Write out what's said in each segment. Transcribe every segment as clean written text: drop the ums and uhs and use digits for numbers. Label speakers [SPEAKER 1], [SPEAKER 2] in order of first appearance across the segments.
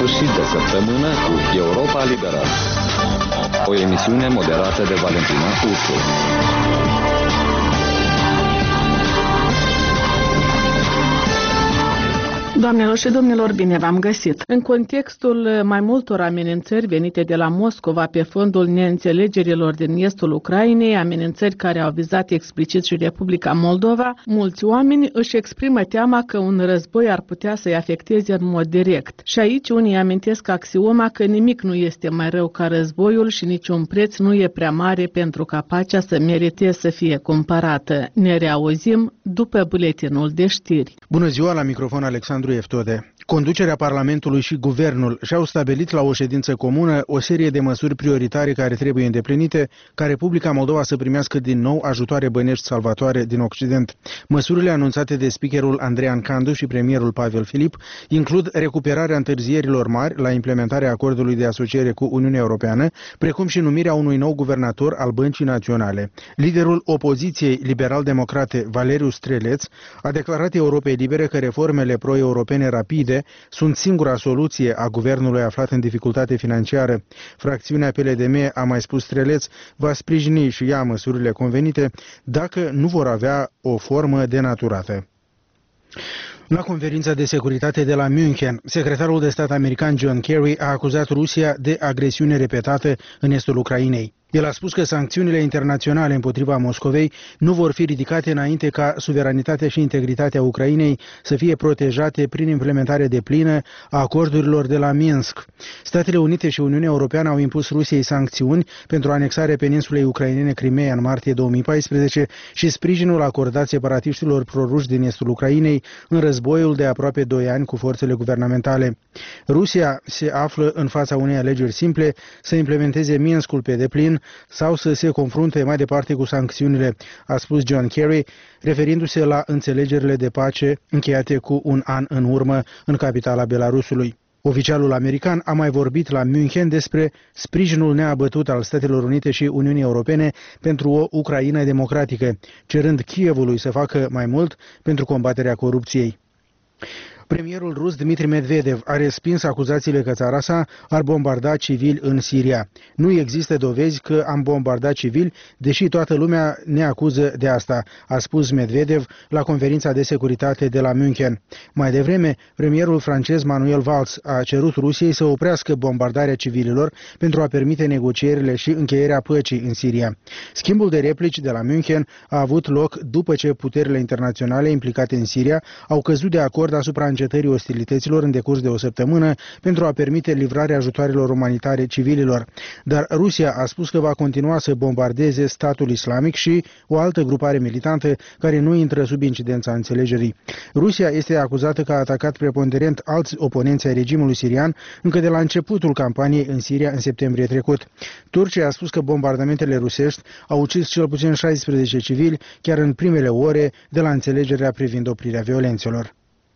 [SPEAKER 1] sfârșit de săptămână cu Europa Liberă. O emisiune moderată de Valentina Ursu.
[SPEAKER 2] Doamnelor și domnilor, bine v-am găsit! În contextul mai multor amenințări venite de la Moscova pe fondul neînțelegerilor din estul Ucrainei, amenințări care au vizat explicit și Republica Moldova, mulți oameni își exprimă teama că un război ar putea să-i afecteze în mod direct. Și aici unii amintesc axioma că nimic nu este mai rău ca războiul și niciun preț nu e prea mare pentru ca pacea să merite să fie cumpărată. Ne reauzim după buletinul de știri.
[SPEAKER 3] Bună ziua, la microfon Alexandru Eftode. Conducerea Parlamentului și Guvernul și-au stabilit la o ședință comună o serie de măsuri prioritare care trebuie îndeplinite ca Republica Moldova să primească din nou ajutoare bănești salvatoare din Occident. Măsurile anunțate de speakerul Andrean Candu și premierul Pavel Filip includ recuperarea întârzierilor mari la implementarea acordului de asociere cu Uniunea Europeană, precum și numirea unui nou guvernator al Băncii Naționale. Liderul opoziției liberal-democrate, Valeriu Streleț, a declarat Europei Libere că reformele pro-europene rapide sunt singura soluție a guvernului aflat în dificultate financiară. Fracțiunea PLDM, a mai spus Streleț, va sprijini și ea măsurile convenite dacă nu vor avea o formă denaturată. La conferința de securitate de la München, secretarul de stat american John Kerry a acuzat Rusia de agresiune repetată în estul Ucrainei. El a spus că sancțiunile internaționale împotriva Moscovei nu vor fi ridicate înainte ca suveranitatea și integritatea Ucrainei să fie protejate prin implementare deplină a acordurilor de la Minsk. Statele Unite și Uniunea Europeană au impus Rusiei sancțiuni pentru anexarea peninsulei ucrainene Crimeea în martie 2014 și sprijinul acordat separatiștilor proruși din estul Ucrainei în războiul de aproape 2 ani cu forțele guvernamentale. Rusia se află în fața unei alegeri simple: să implementeze Minskul pe deplin sau să se confrunte mai departe cu sancțiunile, a spus John Kerry, referindu-se la înțelegerile de pace încheiate cu un an în urmă în capitala Belarusului. Oficialul american a mai vorbit la München despre sprijinul neabătut al Statelor Unite și Uniunii Europene pentru o Ucraina democratică, cerând Kievului să facă mai mult pentru combaterea corupției. Premierul rus Dmitri Medvedev a respins acuzațiile că țara sa ar bombarda civili în Siria. Nu există dovezi că am bombardat civili, deși toată lumea ne acuză de asta, a spus Medvedev la conferința de securitate de la München. Mai devreme, premierul francez Manuel Valls a cerut Rusiei să oprească bombardarea civililor pentru a permite negocierile și încheierea păcii în Siria. Schimbul de replici de la München a avut loc după ce puterile internaționale implicate în Siria au căzut de acord asupra încetării ostilităților în decurs de o săptămână pentru a permite livrarea ajutoarelor umanitare civililor. Dar Rusia a spus că va continua să bombardeze statul islamic și o altă grupare militantă care nu intră sub incidența înțelegerii. Rusia este acuzată că a atacat preponderent alți oponenți ai regimului sirian încă de la începutul campaniei în Siria în septembrie trecut. Turcia a spus că bombardamentele rusești au ucis cel puțin 16 civili chiar în primele ore de la înțelegerea privind oprirea violențelor.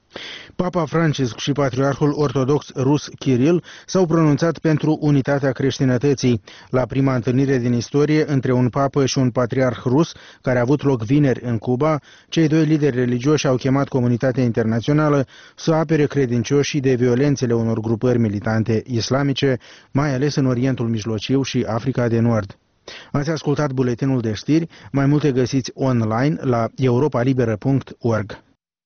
[SPEAKER 3] Papa Francisc și Patriarhul Ortodox rus Kiril s-au pronunțat pentru unitatea creștinătății. La prima întâlnire din istorie între un papă și un patriarh rus, care a avut loc vineri în Cuba, cei doi lideri religioși au chemat comunitatea internațională să apere credincioșii de violențele unor grupări militante islamice, mai ales în Orientul Mijlociu și Africa de Nord. Ați ascultat buletinul de știri, mai multe găsiți online la europalibera.org.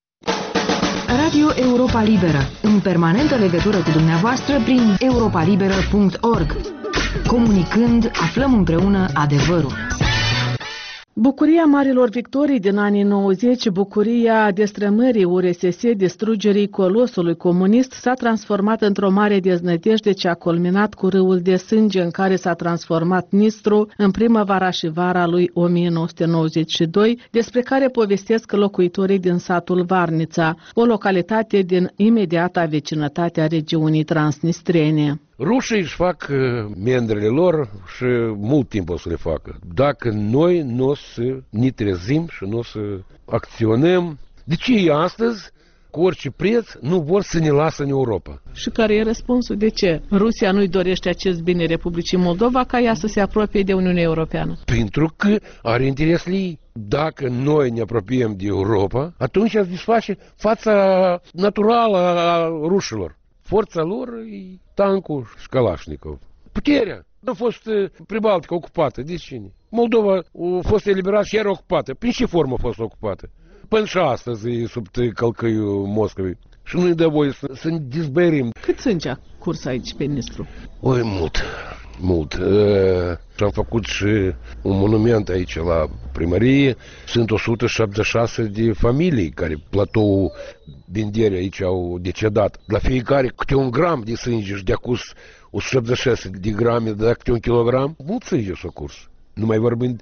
[SPEAKER 4] Radio Europa Liberă, în permanentă legătură cu dumneavoastră prin europalibera.org. Comunicând, aflăm împreună adevărul.
[SPEAKER 2] Bucuria marilor victorii din anii 90, bucuria destrămării URSS, distrugerii colosului comunist, s-a transformat într-o mare deznădejde ce a culminat cu râul de sânge în care s-a transformat Nistru în primăvara și vara lui 1992, despre care povestesc locuitorii din satul Varnița, o localitate din imediata vecinătate a regiunii transnistrene.
[SPEAKER 5] Rușii își fac mendrele lor și mult timp o să le facă. Dacă noi nu o să ne trezim și nu o să acționăm, de ce ei astăzi, cu orice preț, nu vor să ne lasă în Europa?
[SPEAKER 2] Și care e răspunsul? De ce Rusia nu-i dorește acest bine Republicii Moldova ca ea să se apropie de Uniunea Europeană?
[SPEAKER 5] Pentru că are interesele ei. Dacă noi ne apropiem de Europa, atunci se desface fața naturală a rușilor. forța lor e tancul și Kalashnikov. Puterea a fost Pribaltica ocupată. De cine? Moldova a fost eliberată și era ocupată. Prin ce formă a fost ocupată? Până și astăzi e sub călcăiul Moscovei. Și nu-i dă voie să ne dizbărim.
[SPEAKER 2] Cât sânge a curs aici pe Nistru?
[SPEAKER 5] Oi, mult. Și am făcut și un monument aici la primărie. Sunt 176 de familii care platou Benderi aici au decedat. La fiecare câte un gram de sânge și de acus 176 de grame, de câte un kilogram. Mult sânge s-a curs. Nu mai vorbind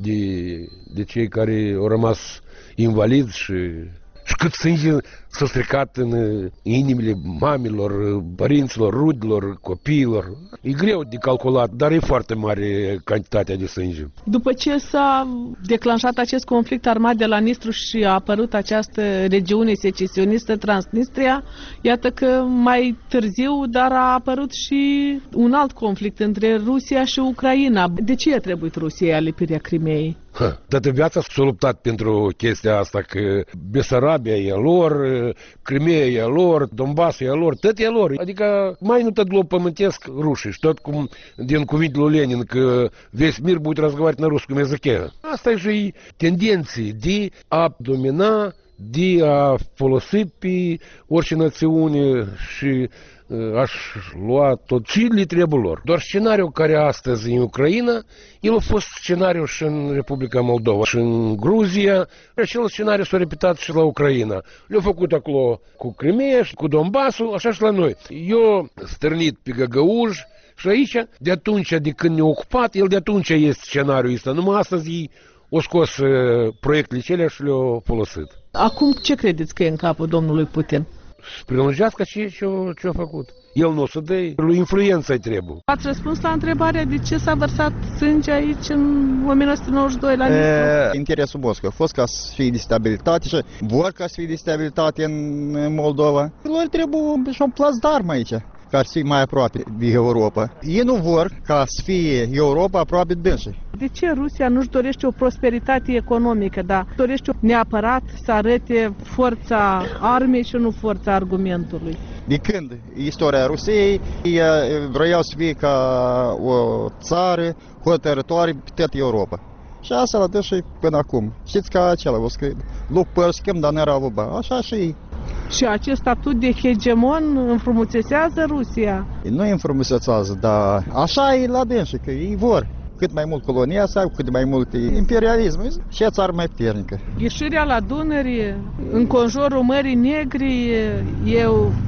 [SPEAKER 5] de cei care au rămas invalizi și cât sânge s-a stricat în inimile mamilor, părinților, rudelor, copiilor. E greu de calculat, dar e foarte mare cantitatea de sânge.
[SPEAKER 2] După ce s-a declanșat acest conflict armat de la Nistru și a apărut această regiune secesionistă Transnistria, iată că mai târziu, dar a apărut și un alt conflict între Rusia și Ucraina. De ce a trebuit Rusiei alipirea Crimeei?
[SPEAKER 5] Toată viața s-a luptat pentru chestia asta, că Besarabia e a lor, Crimea e a lor, Donbassul e a lor, tot e a lor. Adică mai nu tot glob pământesc rușii și tot cum din cuvântul lui Lenin, că весь мир будет разговаривать на русском языке. Asta e și tendenții de a domina, de a folosi pe orice națiune și aș lua tot ce le trebuie lor. Doar scenariul care astăzi în Ucraina, el a fost scenariul și în Republica Moldova și în Gruzia. Acel scenariu s-a repetat și la Ucraina. Le-au făcut acolo cu Crimea și cu Donbassul, așa și la noi. Eu stârnit pe Găgăuj și aici, de atunci, de când ne-a ocupat, el de atunci este scenariul ăsta. Numai astăzi o scos proiectele celea și le-au folosit.
[SPEAKER 2] Acum ce credeți că e în capul domnului Putin?
[SPEAKER 5] Să prelungească ce a făcut. El nu o să dă, lui influența-i trebuie.
[SPEAKER 2] Ați răspuns la întrebarea de ce s-a vărsat sânge aici în 1992 la Nistru?
[SPEAKER 6] Interesul Moscovei a fost ca să fie de stabilitate și vor ca să fie de stabilitate în Moldova. Lor trebuie și un plasdarm aici, ca să fie mai aproape de Europa. Ei nu vor ca să fie Europa aproape de dânsii.
[SPEAKER 2] De ce Rusia nu-și dorește o prosperitate economică, dar dorește neapărat să arete forța armei și nu forța argumentului?
[SPEAKER 6] De când istoria Rusiei, vreau să fie ca o țară hotărătoare pe toată Europa. Și asta la dânsii până acum. Știți ca acela, o scrie, lup părschim, dar n-era luba. Așa și ei.
[SPEAKER 2] Și acest statut de hegemon înfrumusețează Rusia?
[SPEAKER 6] Nu înfrumusețează, dar așa e la dânsii, că ei vor. Cât mai mult colonia să au, cât mai mult imperialism și o țară mai puternică.
[SPEAKER 2] Ieșirea la Dunăre, în conjurul Mării Negri, e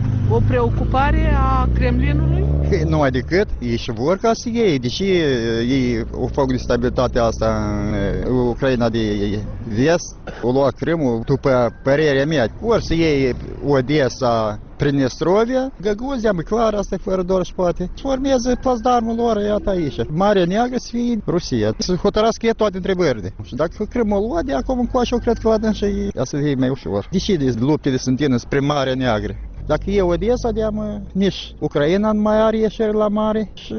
[SPEAKER 2] o preocupare a Kremlinului?
[SPEAKER 6] Numai decât, ei și vor ca să iei. Deși ei o fac de stabilitatea asta în Ucraina de vest, o lua Crimul, după părerea mea, vor să iei Odessa, Prinestrovia, Găguzia, e clar, asta e fără doar și poate. Și urmează plasdarmul lor, iată aici. Marea Neagră să fie Rusia. Să hotărască ei toate întrebările. Și dacă Crimul lua de acum încoace, eu cred că la dânsă să fie mai ușor. Deși de luptele sunt spre Marea Neagră. Dacă e Odessa, nici Ucraina nu mai are ieșiri la mare și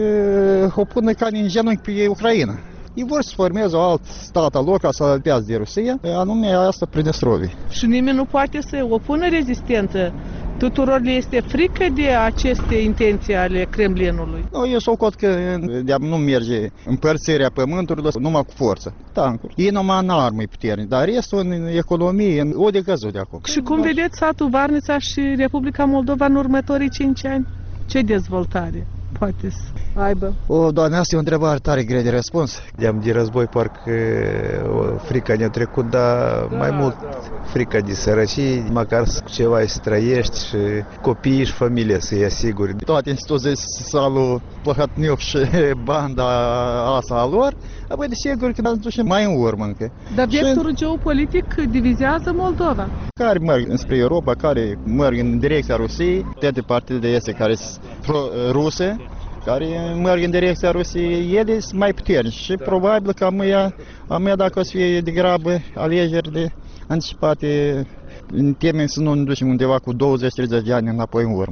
[SPEAKER 6] o pune ca în genunchi pe Ucraina. Ei vor să formeze alt stat al lor ca să alpează de Rusia, anume asta Prinestrovia. Și
[SPEAKER 2] nimeni nu poate să opună rezistență. Tuturor le este frică de aceste intenții ale Kremlinului?
[SPEAKER 6] Eu socot că nu merge împărțirea pământurilor numai cu forță, tancuri. Ei numai în armă e puternic, dar restul în economie, o de căzut de acum.
[SPEAKER 2] Și cum vedeți satul Varnița și Republica Moldova în următorii 5 ani? Ce dezvoltare poate să aibă?
[SPEAKER 6] Doamne, asta e o întrebare tare grea de răspuns.
[SPEAKER 7] De război parcă frica ne-a trecut, dar mai mult frica de sărăcie, măcar ceva să trăiești și copiii și familia să-i asiguri.
[SPEAKER 6] Toate instituțiile salu Plăhătniuc și banda asta a lor, apoi desigur că ducem mai în urmă încă.
[SPEAKER 2] Dar vectorul geopolitic divizează Moldova.
[SPEAKER 6] Care merg spre Europa, care merg în direcția Rusiei, toate partidele este care sunt pro-ruse, care merg în direcția Rusiei, ele sunt mai puternici și probabil că a mea dacă o să fie degrabă alegeri de anticipate, în termen să nu ne ducem undeva cu 20-30 de ani înapoi în urmă.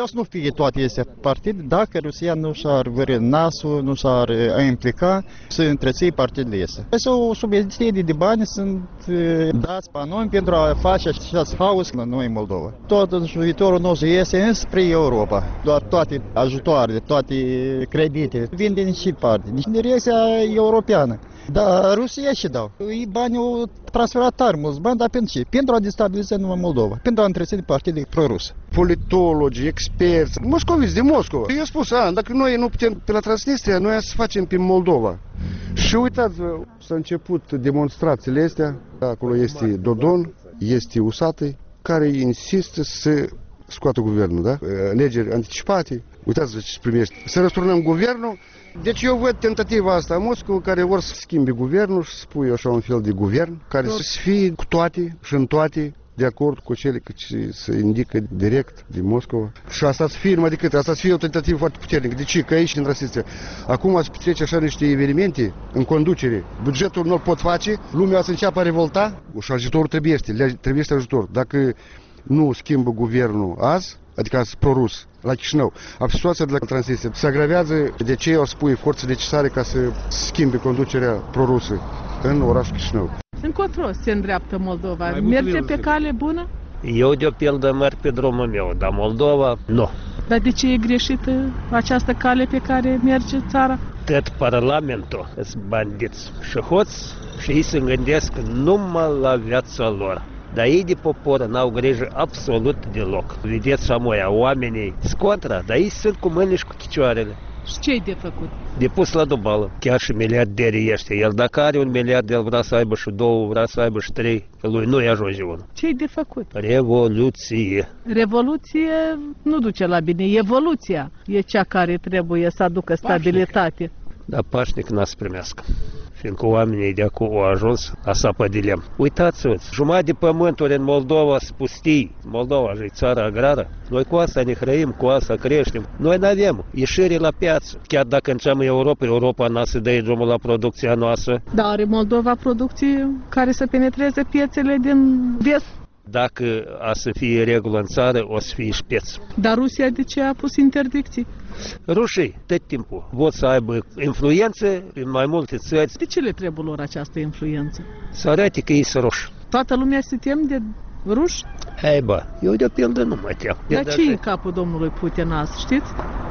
[SPEAKER 6] o să nu fie toate aceste partide dacă Rusia nu și-ar vări nasul, nu și-ar implica să întreține partidele astea. O subvenție de bani sunt dați pe noi pentru a face acest haos la noi în Moldova. Tot viitorul nostru este înspre Europa. Doar toate ajutoarele, toate credite vin din și parte, din direcția europeană. Dar Rusia și dau. Ei bani au transferat tare mulți bani, dar pentru ce? Pentru a destabiliza numai Moldova, pentru a întreține partide pro-ruse.
[SPEAKER 8] Politologi, experți, moscoviți din Moscova. Eu spus, dacă noi nu putem pe la Transnistria, noi să facem pe Moldova. Și uitați, s-a început demonstrațiile astea, acolo este Dodon, este Usatăi, care insistă să scoată guvernul, da? Legeri anticipate, uitați ce primește. Să răsturnăm guvernul. Deci eu văd tentativa asta a Moscova, care vor să schimbe guvernul și să pui așa un fel de guvern, care să fie cu toate și în toate de acord cu cele ce se indică direct din Moscova. Și asta să fie numai decât, asta să fie o tentativă foarte puternică. De ce? Că aici, în Transnistria, acum se petrece așa niște evenimente în conducere. Bugetul nu-l pot face, lumea să înceapă a revolta și ajutorul trebuie ajutor. Dacă nu schimbă guvernul azi, adică pro-rus, la Chișinău, situația de la Transnistria se agravează, de ce o să pui forțe necesare ca să schimbe conducerea pro-rusă în orașul Chișinău.
[SPEAKER 2] Încotro se îndreaptă Moldova? Merge pe cale bună?
[SPEAKER 9] Eu, de pildă, merg pe drumul meu, dar Moldova, nu.
[SPEAKER 2] Dar de ce e greșită această cale pe care merge țara?
[SPEAKER 9] Tot Parlamentul sunt bandiți și hoți și ei se gândesc numai la viața lor. Dar ei de popor n-au grijă absolut deloc. Vedeți și amoia, oamenii sunt contra, dar ei sunt cu mâinile și cu picioarele.
[SPEAKER 2] Și ce-i de făcut?
[SPEAKER 9] De pus la dubală. Chiar și miliarderii ăștia. El dacă are un miliard, el vrea să aibă și două, vrea să aibă și trei, că lui nu-i ajunge unul.
[SPEAKER 2] Ce-i de făcut?
[SPEAKER 9] Revoluție.
[SPEAKER 2] Revoluție nu duce la bine. Evoluția e cea care trebuie să aducă stabilitate.
[SPEAKER 9] Dar pașnic n-a să primească. Fiindcă oamenii de acum au ajuns la sapă de lemn. Uitați-vă, jumătate de pământuri în Moldova sunt pustii. Moldova e țara agrară. Noi cu asta ne hrăim, cu asta creștem. Noi n-avem ieșire la piață. Chiar dacă înceamă Europa n-a să dea drumul la producția noastră.
[SPEAKER 2] Dar are Moldova producție care să penetreze piețele din vest?
[SPEAKER 9] Dacă a să fie regulă în țară, o să fie șpeț.
[SPEAKER 2] Dar Rusia de ce a pus interdicții?
[SPEAKER 9] Rușii, tot timpul, vor să aibă influență în mai multe țări.
[SPEAKER 2] De ce le trebuie lor această influență?
[SPEAKER 9] Să arate că ei sunt ruși.
[SPEAKER 2] Toată lumea se tem de ruși?
[SPEAKER 9] Hai bă, eu de pildă nu mă tem.
[SPEAKER 2] Dar ce e în capul domnului Putin azi, știți?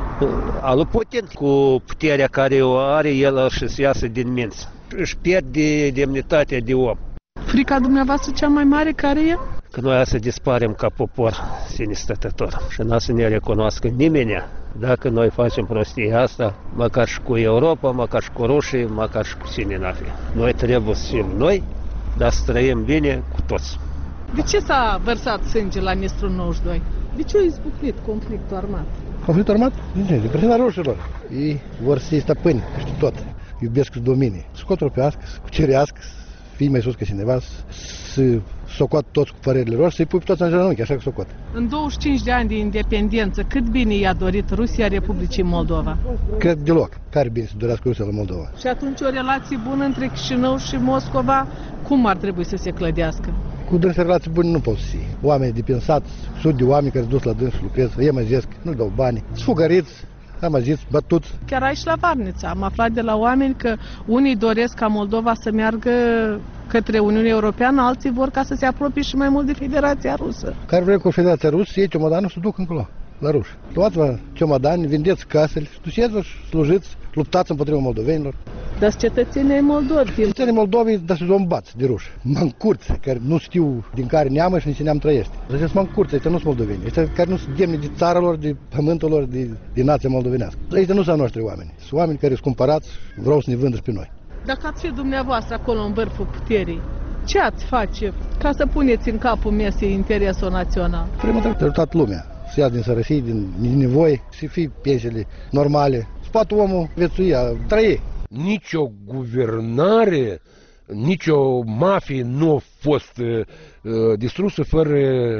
[SPEAKER 9] Alu Putin, cu puterea care o are, el și iasă din minți. Își pierde demnitatea de om.
[SPEAKER 2] Frica dumneavoastră cea mai mare care e?
[SPEAKER 9] Că noi să disparem ca popor sine stătător și n-a să ne recunoască nimeni. Dacă noi facem prostia asta, măcar și cu Europa, măcar și cu rușii, măcar și cu cine n-ar fi. Noi trebuie să fim noi, dar să trăim bine cu toți.
[SPEAKER 2] De ce s-a vărsat sânge la Nistru 92? De ce a izbucnit conflictul armat?
[SPEAKER 10] Conflictul armat? De presiunea rușilor. Ei vor să iei stăpâni, știu tot. Iubesc și dominii. Să contropească, să cucerească, fii mai sus ca cineva, să socoat toți cu părerile lor, să-i pui pe toți în genunchi, așa că socot.
[SPEAKER 2] În 25 de ani de independență, cât bine i-a dorit Rusia Republicii Moldova?
[SPEAKER 10] Cred deloc. Care bine să dorească Rusia la Moldova?
[SPEAKER 2] Și atunci o relație bună între Chișinău și Moscova, cum ar trebui să se clădească?
[SPEAKER 10] Cu dânsi relații bune nu pot să fie. Oameni de pensați, sute de oameni care se dus la dâns, lucrează, ei măzesc, nu dau bani, sfugăriți, amăziți, bătuți.
[SPEAKER 2] Chiar aici la Varnița am aflat de la oameni că unii doresc ca Moldova să meargă către Uniunea Europeană, alții vor ca să se apropie și mai mult de Federația Rusă.
[SPEAKER 10] Care vrea cu Federația Rusă, ei ciomodanul să duc încolo, la ruși. Luați-vă ciomodani, vindeți casele, duceți-vă și slujiți, luptați împotriva moldovenilor.
[SPEAKER 2] Dar cetățenii moldovi.
[SPEAKER 10] Cetățenii moldovi, dar se zombați de ruși. Mancurți, care nu știu din care neamă și în ce neam trăiește. Deci mancurți, ăștia nu sunt moldoveni, ăștia care nu sunt demni de țara lor, de pământul lor, de nația moldovenească. Ăștia nu sunt noștri oameni. Sunt oameni care sunt cumpărați, vreau să ne vândă și pe noi.
[SPEAKER 2] Dacă ați fi dumneavoastră acolo în vârful puterii, ce ați face ca să puneți în capul mesei interesul național?
[SPEAKER 10] Prima dată toată lumea, să ia din sărăcie, din nevoi, să fie pensiile normale. Spatul omul viețuia, trăie.
[SPEAKER 5] Nici o guvernare, nici o mafie nu a fost distrusă fără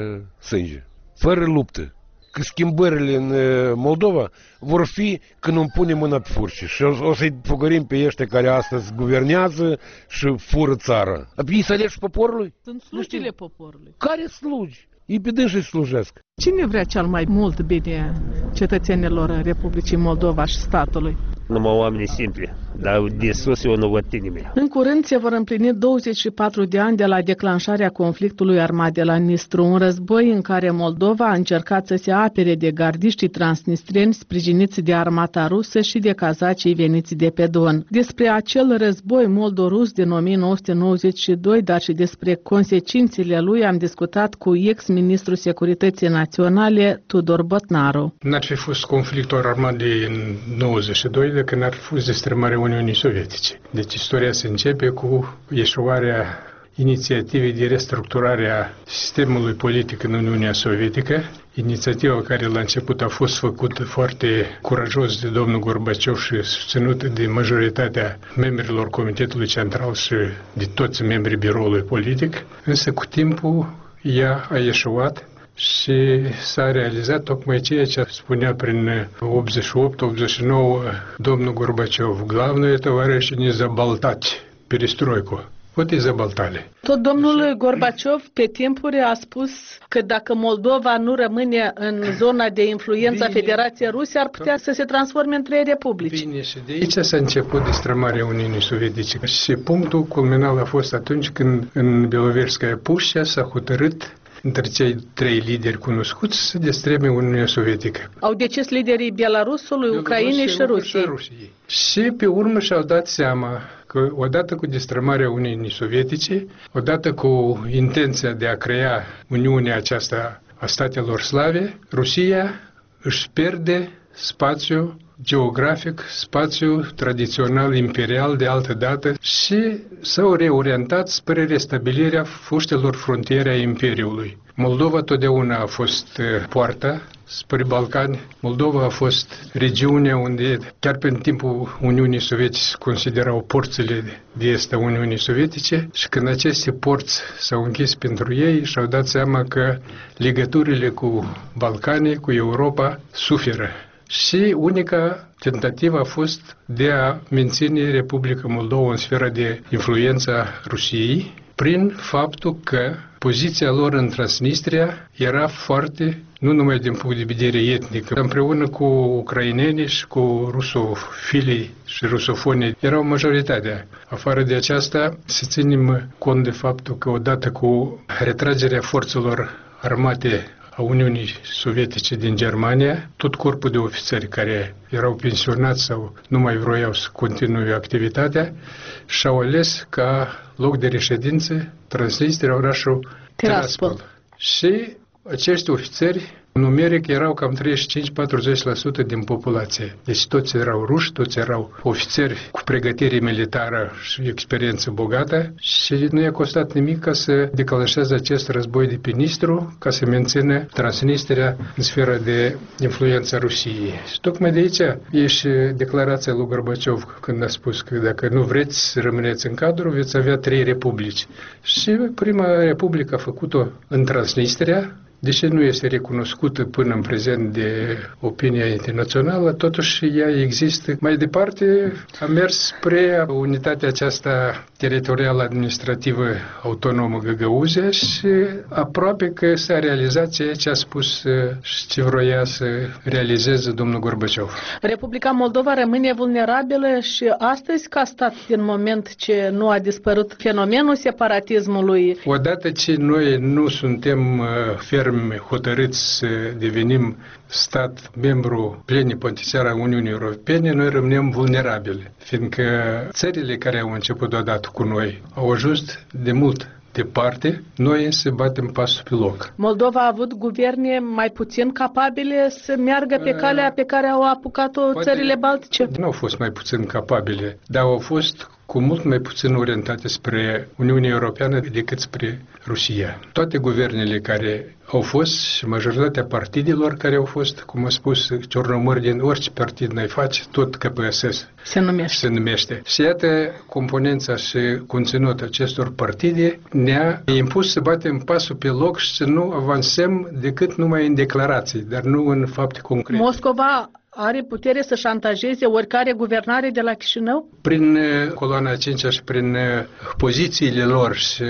[SPEAKER 5] sânge, fără luptă. Că schimbările în Moldova vor fi când îmi punem mâna pe furci și o să-i fugărim pe ăștia care astăzi guvernează și fură țara. Ei să aleși poporului?
[SPEAKER 2] Sunt slugile poporului.
[SPEAKER 5] Care slugi? Ei pe dânsii slujesc.
[SPEAKER 2] Cine vrea cel mai mult bine cetățenilor Republicii Moldova și statului?
[SPEAKER 9] Numai oamenii simpli, dar de sus eu nu văd nimeni.
[SPEAKER 2] În curând se vor împlini 24 de ani de la declanșarea conflictului armat de la Nistru, un război în care Moldova a încercat să se apere de gardiștii transnistreni sprijiniți de armata rusă și de cazacii veniți de pe Don. Despre acel război moldo-rus din 1992, dar și despre consecințele lui am discutat cu ex-ministrul Securității Naționale Tudor Botnaru.
[SPEAKER 11] N-ar fi fost conflictul armat din 92 dacă n-ar fi fost destrămarea Uniunii Sovietice. Deci istoria se începe cu eșuarea inițiativei de restructurare a sistemului politic în Uniunea Sovietică. Inițiativa care la început a fost făcută foarte curajos de domnul Gorbaciov și susținută de majoritatea membrilor Comitetului Central și de toți membrii biroului politic, însă cu timpul ea a eșuat și s-a realizat tocmai ceea ce spunea prin 88-89 domnul Gorbaciov. Главное, товарищи, не заболтать перестройку. Вот и заболтали.
[SPEAKER 2] Tot domnul Gorbaciov pe timpuri a spus că dacă Moldova nu rămâne în zona de influență a Federației Ruse, ar putea să se transforme în 3 republici.
[SPEAKER 11] Bine, și de aici s-a început destrămarea Uniunii Sovietice. Și punctul culminal a fost atunci când în Beloverskaya Pușcea s-a hotărât între cei 3 lideri cunoscuți să destreme Uniunea Sovietică.
[SPEAKER 2] Au decis liderii Belarusului, Ucrainei și Rusiei.
[SPEAKER 11] Și pe urmă și-au dat seama că odată cu destrămarea Uniunii Sovietice, odată cu intenția de a crea Uniunea aceasta a statelor slave, Rusia își pierde spațiu geografic, spațiu tradițional imperial de altă dată și s-au reorientat spre restabilirea foștelor frontiere a Imperiului. Moldova totdeauna a fost poarta spre Balcani. Moldova a fost regiunea unde, chiar pe timpul Uniunii Sovietice, se considerau porțile de est a Uniunii Sovietice și când aceste porți s-au închis pentru ei, și-au dat seama că legăturile cu Balcanii, cu Europa, suferă. Și unica tentativă a fost de a menține Republica Moldova în sfera de influență a Rusiei, prin faptul că poziția lor în Transnistria era foarte, nu numai din punct de vedere etnic, împreună cu ucrainenii și cu rusofilii și rusofonii erau majoritatea. Afară de aceasta, să ținem cont de faptul că odată cu retragerea forțelor armate a Uniunii Sovietice din Germania, tot corpul de ofițeri care erau pensionați sau nu mai vroiau să continue activitatea și-au ales ca loc de reședință Transnistria, orașul Tiraspol. Și acești ofițeri numeric erau cam 35-40% din populație. Deci toți erau ruși, toți erau ofițeri cu pregătire militară și experiență bogată și nu i-a costat nimic ca să declanșeze acest război de pe Nistru, ca să mențină Transnistria în sfera de influență a Rusiei. Și tocmai de aici e și declarația lui Gorbaciov când a spus că dacă nu vreți să rămâneți în cadru, veți avea 3 republici. Și prima republică a făcut-o în Transnistria, deși nu este recunoscută până în prezent de opinia internațională, totuși ea există. Mai departe a mers spre unitatea aceasta teritorială administrativă autonomă Găgăuzia și aproape că s-a realizat ceea ce a spus și ce vroia să realizeze domnul Gorbaciov.
[SPEAKER 2] Republica Moldova rămâne vulnerabilă și astăzi ca stat din moment ce nu a dispărut fenomenul separatismului.
[SPEAKER 11] Odată ce noi nu suntem fermi hotărâți să devenim stat membru plenipotentiar al Uniunii Europene, noi rămânem vulnerabili, fiindcă țările care au început odată cu noi au ajuns de mult departe, noi să batem pasul pe loc.
[SPEAKER 2] Moldova a avut guverne mai puțin capabile să meargă pe calea pe care au apucat-o țările baltice?
[SPEAKER 11] Nu au fost mai puțin capabile, dar au fost cu mult mai puțin orientate spre Uniunea Europeană decât spre Rusia. Toate guvernele care au fost și majoritatea partidelor care au fost, cum a spus Ciornomăr, din orice partid n-ai face, tot KPSS se numește. Și iată, componența și conținutul acestor partide ne-a impus să batem pasul pe loc și să nu avansăm decât numai în declarații, dar nu în fapte concrete.
[SPEAKER 2] Moscova are putere să șantajeze oricare guvernare de la Chișinău?
[SPEAKER 11] Prin coloana 5 și prin pozițiile lor și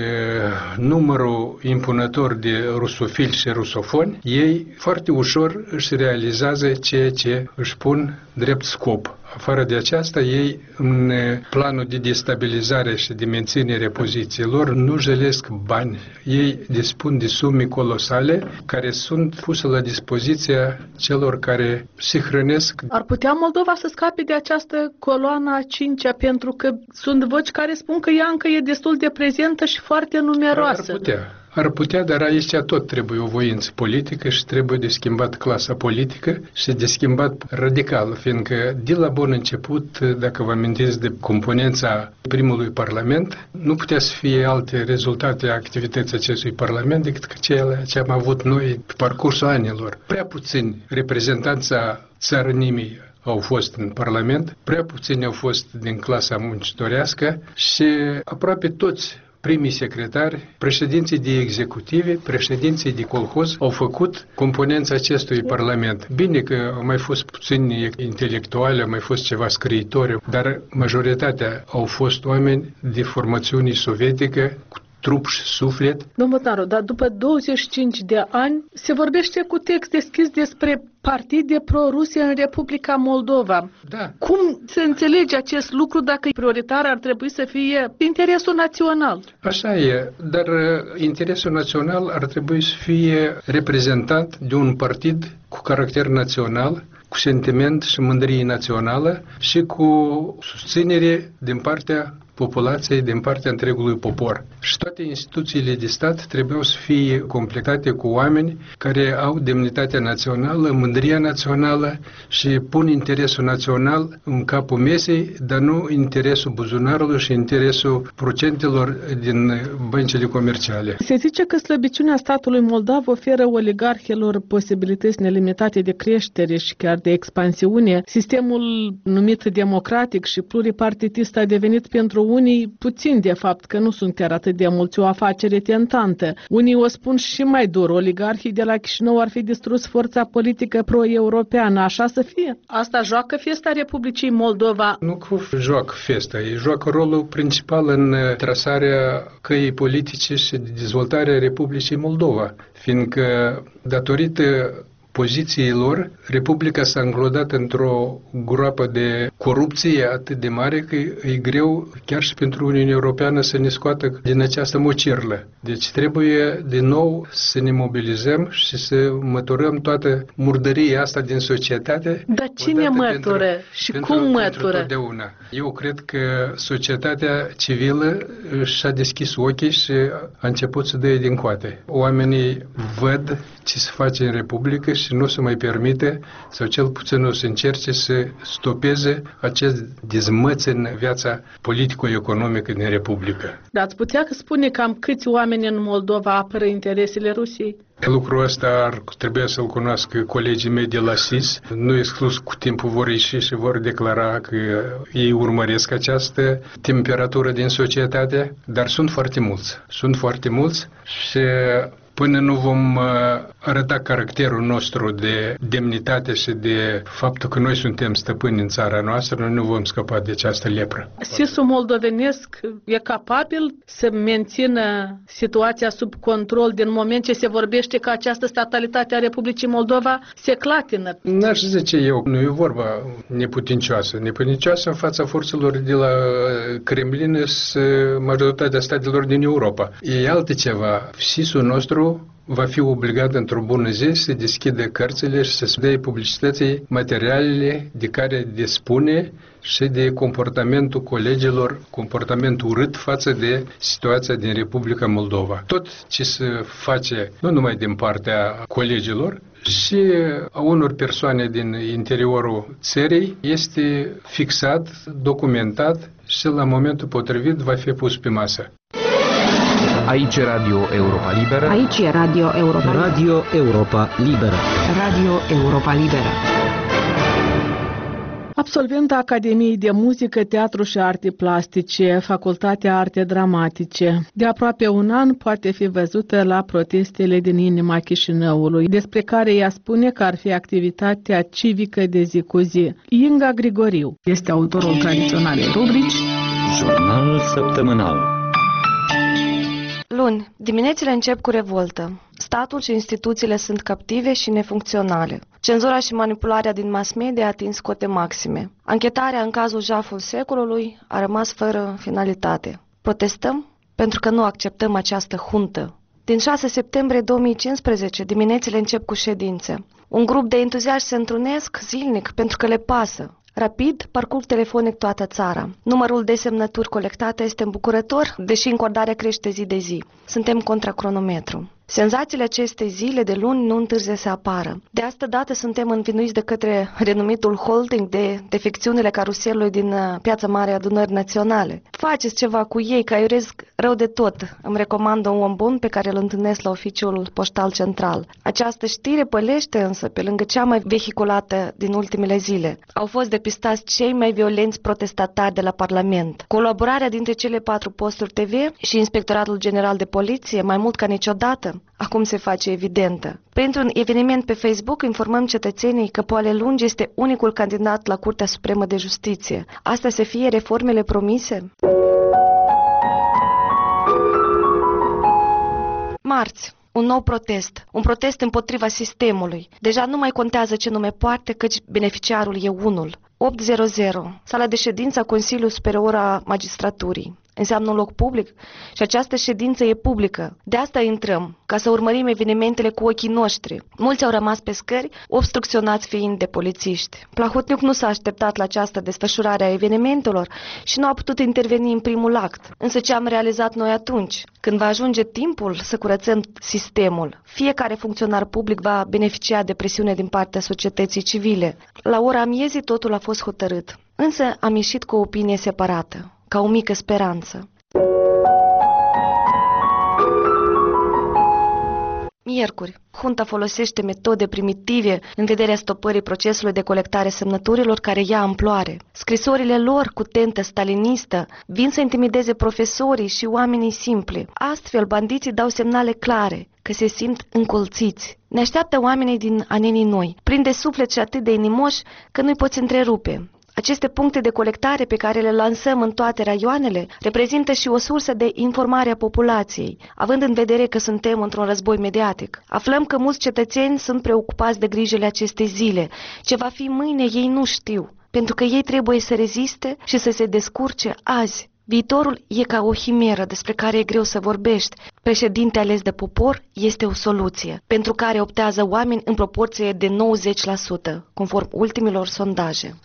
[SPEAKER 11] numărul impunător de rusofili și rusofoni, ei foarte ușor își realizează ceea ce își pun drept scop. Afară de aceasta, ei, în planul de destabilizare și de menținere pozițiilor, nu jelesc bani. Ei dispun de sume colosale care sunt puse la dispoziția celor care se hrănesc.
[SPEAKER 2] Ar putea Moldova să scape de această coloană a 5-a, pentru că sunt voci care spun că ea încă e destul de prezentă și foarte numeroasă.
[SPEAKER 11] Ar putea, dar aici tot trebuie o voință politică și trebuie de schimbat clasa politică și de schimbat radical, fiindcă de la bun început, dacă vă amintiți de componența primului parlament, nu putea să fie alte rezultate a activității acestui parlament decât cele ce am avut noi pe parcursul anilor. Prea puțini reprezentanța țărănimii au fost în Parlament, prea puțini au fost din clasa muncitorească și aproape toți primii secretari, președinții de executive, președinții de colhoz au făcut componența acestui parlament. Bine că au mai fost puțini intelectuali, au mai fost ceva scriitori, dar majoritatea au fost oameni de formațiune sovietică, cu trup și suflet.
[SPEAKER 2] Domnul Botnaru, dar după 25 de ani se vorbește cu text deschis despre partide pro-Rusie în Republica Moldova.
[SPEAKER 11] Da.
[SPEAKER 2] Cum se înțelege acest lucru dacă prioritar ar trebui să fie interesul național?
[SPEAKER 11] Așa e, dar interesul național ar trebui să fie reprezentat de un partid cu caracter național, cu sentiment și mândrie națională și cu susținere din partea populației, din partea întregului popor. Și toate instituțiile de stat trebuiau să fie completate cu oameni care au demnitatea națională, mândria națională și pun interesul național în capul mesei, dar nu interesul buzunarului și interesul procentelor din băncile comerciale.
[SPEAKER 2] Se zice că slăbiciunea statului moldav oferă oligarhilor posibilități nelimitate de creștere și chiar de expansiune. Sistemul numit democratic și pluripartitist a devenit pentru unii puțin, de fapt, că nu sunt chiar atât de mulți, o afacere tentantă. Unii o spun și mai dur, oligarhii de la Chișinău ar fi distrus forța politică pro-europeană, așa să fie? Asta joacă festa Republicii Moldova?
[SPEAKER 11] Nu că joacă festa, ei joacă rolul principal în trasarea căii politice și de dezvoltarea Republicii Moldova, fiindcă datorită poziției lor, Republica s-a înglodat într-o groapă de corupție atât de mare că e greu chiar și pentru Uniunea Europeană să ne scoată din această mocirlă. Deci trebuie din nou să ne mobilizăm și să măturăm toată murdăria asta din societate.
[SPEAKER 2] Dar cine mătură și cum mătură?
[SPEAKER 11] Eu cred că societatea civilă și-a deschis ochii și a început să dea din coate. Oamenii văd ce se face în Republică și nu se mai permite, sau cel puțin nu se încerce să stopeze acest dezmăț în viața politico-economică din Republică.
[SPEAKER 2] Dar ați putea spune cam câți oameni în Moldova apără interesele Rusiei?
[SPEAKER 11] Lucrul ăsta ar trebui să-l cunoască colegii mei de la SIS. Nu exclus cu timpul vor ieși și vor declara că ei urmăresc această temperatură din societate, dar sunt foarte mulți. Sunt foarte mulți și până nu vom arăta caracterul nostru de demnitate și de faptul că noi suntem stăpâni în țara noastră, noi nu vom scăpa de această lepră.
[SPEAKER 2] SIS-ul moldovenesc e capabil să mențină situația sub control din moment ce se vorbește că această statalitate a Republicii Moldova se clatină?
[SPEAKER 11] N-aș zice eu, nu e vorba neputincioasă. Neputincioasă în fața forțelor de la Kremlin și majoritatea statelor din Europa. E altceva. SIS-ul nostru va fi obligat într-o bună zi să deschidă cărțile și să dea publicității materialele de care dispune și de comportamentul colegilor, comportamentul urât față de situația din Republica Moldova. Tot ce se face, nu numai din partea colegilor, și a unor persoane din interiorul țării, este fixat, documentat și la momentul potrivit va fi pus pe masă.
[SPEAKER 12] Aici e Radio Europa Liberă.
[SPEAKER 4] Aici e Radio Europa Liberă.
[SPEAKER 12] Radio Europa Liberă.
[SPEAKER 4] Radio Europa Liberă.
[SPEAKER 2] Absolventa Academiei de Muzică, Teatru și Arte Plastice, Facultatea Arte Dramatice, de aproape un an poate fi văzută la protestele din inima Chișinăului, despre care ea spune că ar fi activitatea civică de zi cu zi. Inga Grigoriu este autorul tradiționalei rubrici
[SPEAKER 1] Jurnalul săptămânal.
[SPEAKER 13] Luni, diminețile încep cu revoltă. Statul și instituțiile sunt captive și nefuncționale. Cenzura și manipularea din mass media a atins cote maxime. Anchetarea în cazul jaful secolului a rămas fără finalitate. Protestăm pentru că nu acceptăm această huntă. Din 6 septembrie 2015, diminețile încep cu ședințe. Un grup de entuziaști se întrunesc zilnic pentru că le pasă. Rapid, parcurg telefonic toată țara. Numărul de semnături colectate este îmbucurător, deși încordarea crește zi de zi. Suntem contra cronometru. Senzațiile acestei zile de luni nu întârzie să apară. De asta dată suntem învinuiți de către renumitul holding de defecțiunile caruselului din Piața Mare Adunări Naționale. Faceți ceva cu ei, că iuresc rău de tot. Îmi recomandă un om bun pe care îl întâlnesc la oficiul poștal central. Această știre pălește însă pe lângă cea mai vehiculată din ultimele zile. Au fost depistați cei mai violenți protestatari de la Parlament. Colaborarea dintre cele 4 posturi TV și Inspectoratul General de Poliție, mai mult ca niciodată, acum se face evidentă. Printr-un eveniment pe Facebook informăm cetățenii că Poale Lungi este unicul candidat la Curtea Supremă de Justiție. Astea să fie reformele promise? Marți. Un nou protest. Un protest împotriva sistemului. Deja nu mai contează ce nume poartă, căci beneficiarul e unul. 800. Sala de ședință a Consiliului Superior a Magistraturii. Înseamnă un loc public și această ședință e publică. De asta intrăm, ca să urmărim evenimentele cu ochii noștri. Mulți au rămas pe scări, obstrucționați fiind de polițiști. Plahotniuc nu s-a așteptat la această desfășurare a evenimentelor și nu a putut interveni în primul act. Însă ce am realizat noi atunci? Când va ajunge timpul să curățăm sistemul, fiecare funcționar public va beneficia de presiune din partea societății civile. La ora amiezii totul a fost hotărât, însă am ieșit cu o opinie separată, ca o mică speranță. Miercuri, junta folosește metode primitive în vederea stopării procesului de colectare semnăturilor care ia amploare. Scrisorile lor cu tentă stalinistă vin să intimideze profesorii și oamenii simpli. Astfel, bandiții dau semnale clare că se simt încolțiți. Ne așteaptă oamenii din anenii noi, plini de suflet și atât de inimoși că nu-i poți întrerupe. Aceste puncte de colectare pe care le lansăm în toate raioanele reprezintă și o sursă de informare a populației, având în vedere că suntem într-un război mediatic. Aflăm că mulți cetățeni sunt preocupați de grijile acestei zile. Ce va fi mâine ei nu știu, pentru că ei trebuie să reziste și să se descurce azi. Viitorul e ca o himeră despre care e greu să vorbești. Președinte ales de popor este o soluție, pentru care optează oameni în proporție de 90%, conform ultimilor sondaje.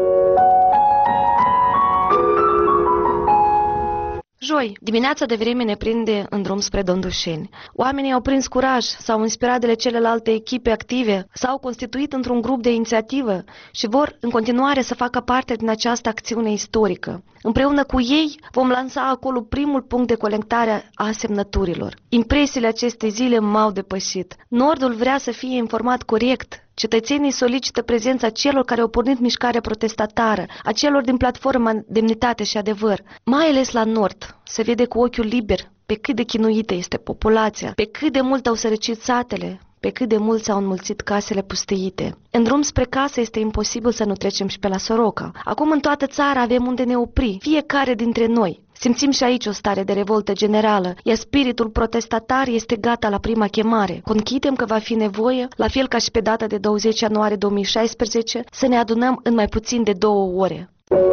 [SPEAKER 13] Joi, dimineața de vreme ne prinde în drum spre Dondușeni. Oamenii au prins curaj, s-au inspirat de celelalte echipe active, s-au constituit într-un grup de inițiativă și vor în continuare să facă parte din această acțiune istorică. Împreună cu ei vom lansa acolo primul punct de colectare a semnăturilor. Impresiile acestei zile m-au depășit. Nordul vrea să fie informat corect. Cetățenii solicită prezența celor care au pornit mișcarea protestatară, a celor din platforma Demnitate și Adevăr. Mai ales la Nord se vede cu ochiul liber pe cât de chinuită este populația, pe cât de mult au sărăcit satele, pe cât de mult s-au înmulțit casele pustiite. În drum spre casă este imposibil să nu trecem și pe la Soroca. Acum în toată țara avem unde ne opri, fiecare dintre noi. Simțim și aici o stare de revoltă generală, iar spiritul protestatar este gata la prima chemare. Conchidem că va fi nevoie, la fel ca și pe data de 20 ianuarie 2016, să ne adunăm în mai puțin de 2 ore.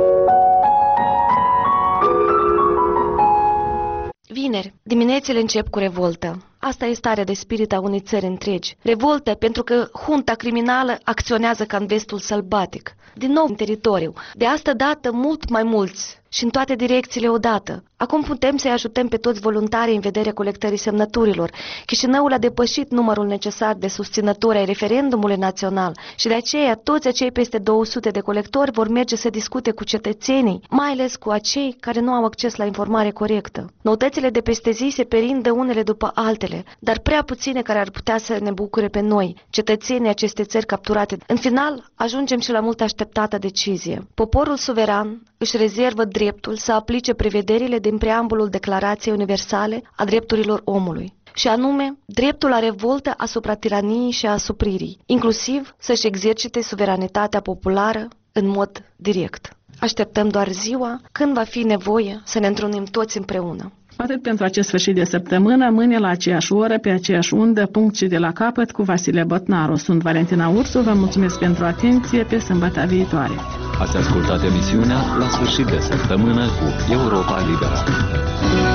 [SPEAKER 13] Vineri, diminețile încep cu revoltă. Asta e starea de spirit a unei țări întregi. Revoltă pentru că junta criminală acționează ca în vestul sălbatic. Din nou în teritoriu. De asta dată mult mai mulți și în toate direcțiile odată. Acum putem să-i ajutăm pe toți voluntarii în vederea colectării semnăturilor. Chișinăul a depășit numărul necesar de susținători ai referendumului național și de aceea toți acei peste 200 de colectori vor merge să discute cu cetățenii, mai ales cu acei care nu au acces la informare corectă. Noutățile de peste zi se perindă unele după altele. altele, dar prea puține care ar putea să ne bucure pe noi, cetățenii acestei țări capturate. În final, ajungem și la mult așteptată decizie. Poporul suveran își rezervă dreptul să aplice prevederile din preambulul Declarației Universale a Drepturilor Omului, și anume dreptul la revoltă asupra tiraniei și a asupririi, inclusiv să-și exercite suveranitatea populară în mod direct. Așteptăm doar ziua când va fi nevoie să ne întrunim toți împreună.
[SPEAKER 2] Atât pentru acest sfârșit de săptămână, mâine la aceeași oră, pe aceeași undă, punct și de la capăt, cu Vasile Botnaru. Sunt Valentina Ursu, vă mulțumesc pentru atenție, pe sâmbătă viitoare.
[SPEAKER 1] Ați ascultat emisiunea La sfârșit de săptămână cu Europa Liberă.